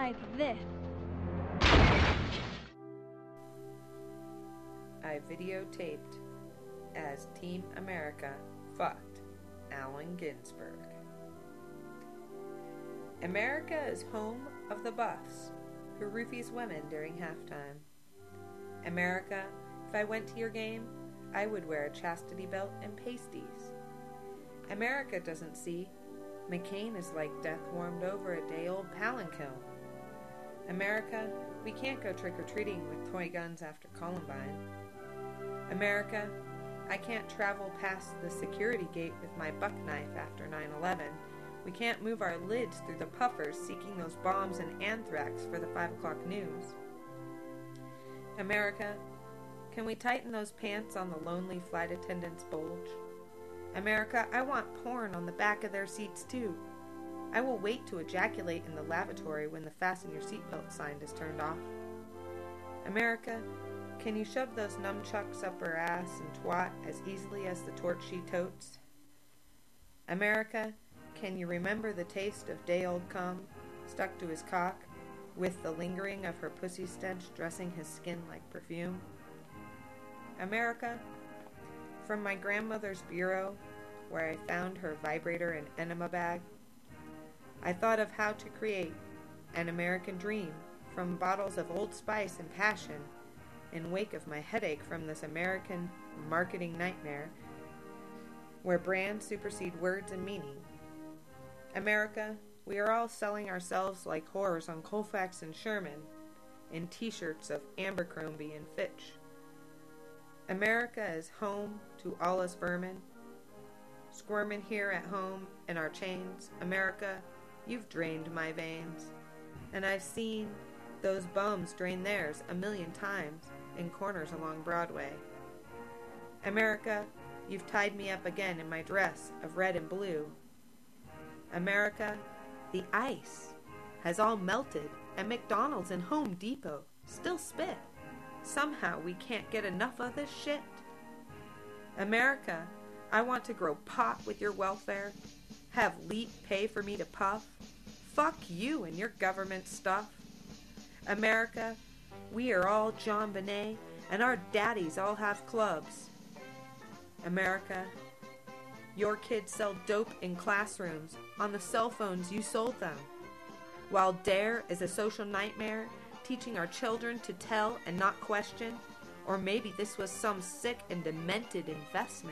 try this. I videotaped as Team America fucked Allen Ginsberg. America is home of the buffs who roofies women during halftime. America, if I went to your game, I would wear a chastity belt and pasties. America doesn't see McCain is like death warmed over a day-old palanquin. America, we can't go trick-or-treating with toy guns after Columbine. America, I can't travel past the security gate with my buck knife after 9/11. We can't move our lids through the puffers seeking those bombs and anthrax for the 5 o'clock news. America, can we tighten those pants on the lonely flight attendant's bulge? America, I want porn on the back of their seats too. I will wait to ejaculate in the lavatory when the fasten your seatbelt sign is turned off. America, can you shove those nunchucks up her ass and twat as easily as the torch she totes? America, can you remember the taste of day-old cum stuck to his cock, with the lingering of her pussy stench dressing his skin like perfume? America, from my grandmother's bureau, where I found her vibrator and enema bag, I thought of how to create an American dream from bottles of Old Spice and Passion in wake of my headache from this American marketing nightmare where brands supersede words and meaning. America, we are all selling ourselves like whores on Colfax and Sherman in t-shirts of Abercrombie and Fitch. America is home to all us vermin, squirming here at home in our chains. America, you've drained my veins, and I've seen those bums drain theirs 1,000,000 times in corners along Broadway. America, you've tied me up again in my dress of red and blue. America, the ice has all melted, and McDonald's and Home Depot still spit. Somehow we can't get enough of this shit. America, I want to grow pot with your welfare, have Leap pay for me to puff. Fuck you and your government stuff. America, we are all John Bonet, and our daddies all have clubs. America, your kids sell dope in classrooms on the cell phones you sold them, while DARE is a social nightmare teaching our children to tell and not question, or maybe this was some sick and demented investment.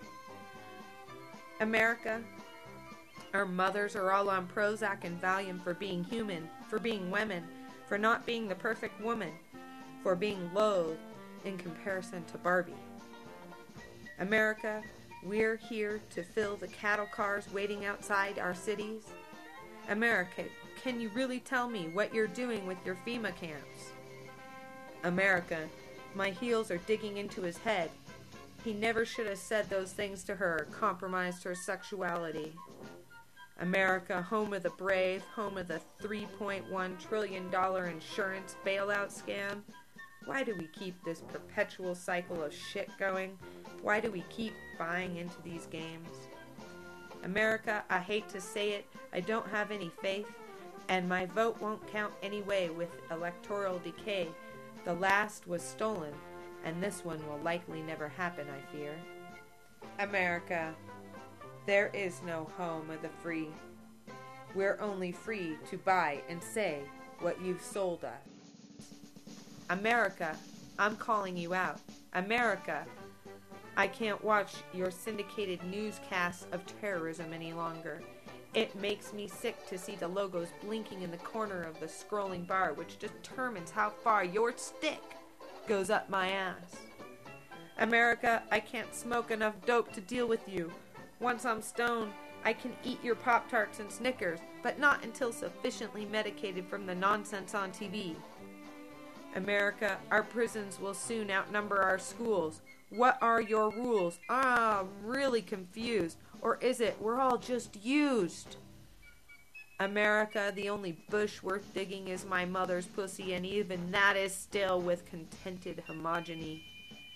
America, our mothers are all on Prozac and Valium for being human, for being women, for not being the perfect woman, for being loathed in comparison to Barbie. America, we're here to fill the cattle cars waiting outside our cities. America, can you really tell me what you're doing with your FEMA camps? America, my heels are digging into his head. He never should have said those things to her, compromised her sexuality. America, home of the brave, home of the $3.1 trillion insurance bailout scam. Why do we keep this perpetual cycle of shit going? Why do we keep buying into these games? America, I hate to say it, I don't have any faith, and my vote won't count anyway with electoral decay. The last was stolen, and this one will likely never happen, I fear. America, there is no home of the free. We're only free to buy and say what you've sold us. America, I'm calling you out. America, I can't watch your syndicated newscasts of terrorism any longer. It makes me sick to see the logos blinking in the corner of the scrolling bar, which determines how far your stick goes up my ass. America, I can't smoke enough dope to deal with you. Once I'm stoned, I can eat your Pop-Tarts and Snickers, but not until sufficiently medicated from the nonsense on TV. America, our prisons will soon outnumber our schools. What are your rules? I'm really confused. Or is it we're all just used? America, the only bush worth digging is my mother's pussy, and even that is still with contented homogeny.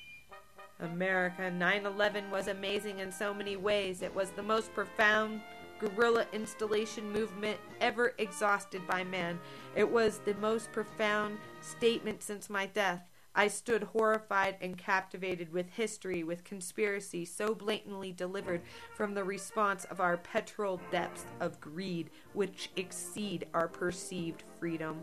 America, 9/11 was amazing in so many ways. It was the most profound guerrilla installation movement ever exhausted by man. It was the most profound statement since my death. I stood horrified and captivated with history, with conspiracy so blatantly delivered from the response of our petrol depths of greed, which exceed our perceived freedom.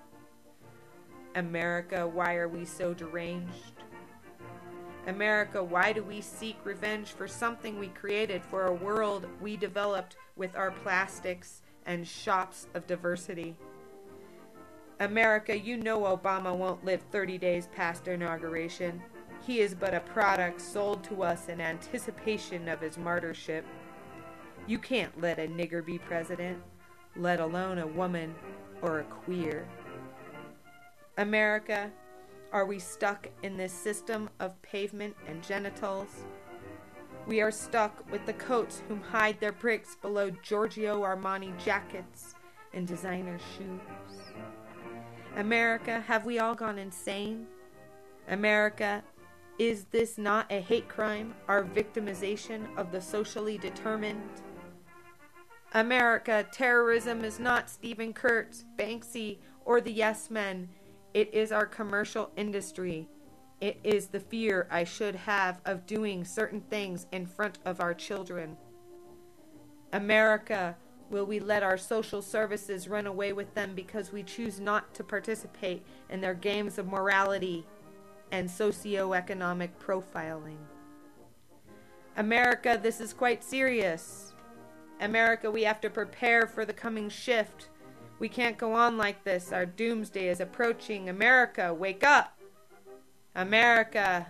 America, why are we so deranged? America, why do we seek revenge for something we created, for a world we developed with our plastics and shops of diversity? America, you know Obama won't live 30 days past inauguration. He is but a product sold to us in anticipation of his martyrship. You can't let a nigger be president, let alone a woman or a queer. America, are we stuck in this system of pavement and genitals? We are stuck with the coats whom hide their bricks below Giorgio Armani jackets and designer shoes. America, have we all gone insane? America, is this not a hate crime, our victimization of the socially determined? America, terrorism is not Stephen Kurtz, Banksy, or the Yes Men. It is our commercial industry. It is the fear I should have of doing certain things in front of our children. America, will we let our social services run away with them because we choose not to participate in their games of morality and socioeconomic profiling? America, this is quite serious. America, we have to prepare for the coming shift. We can't go on like this. Our doomsday is approaching. America, wake up! America!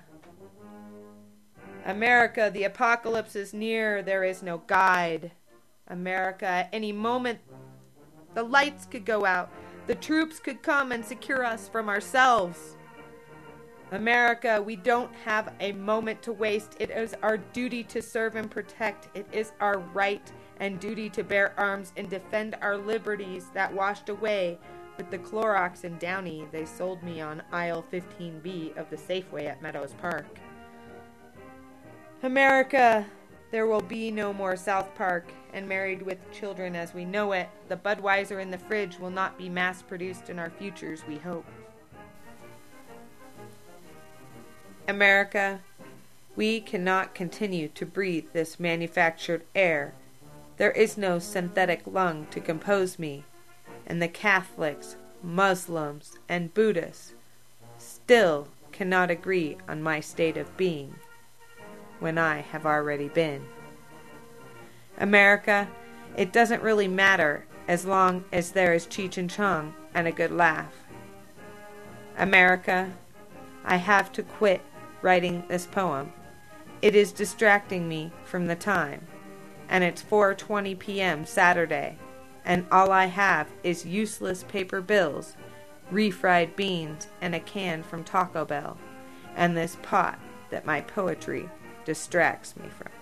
America, the apocalypse is near. There is no guide. America, at any moment, the lights could go out. The troops could come and secure us from ourselves. America, we don't have a moment to waste. It is our duty to serve and protect. It is our right and duty to bear arms and defend our liberties that washed away with the Clorox and Downy they sold me on aisle 15B of the Safeway at Meadows Park. America, there will be no more South Park and Married with Children as we know it. The Budweiser in the fridge will not be mass-produced in our futures, we hope. America, we cannot continue to breathe this manufactured air. There is no synthetic lung to compose me, and the Catholics, Muslims, and Buddhists still cannot agree on my state of being, when I have already been. America, it doesn't really matter as long as there is Cheech and Chong and a good laugh. America, I have to quit writing this poem. It is distracting me from the time, and it's 4:20 p.m. Saturday, and all I have is useless paper bills, refried beans, and a can from Taco Bell, and this pot that my poetry distracts me from.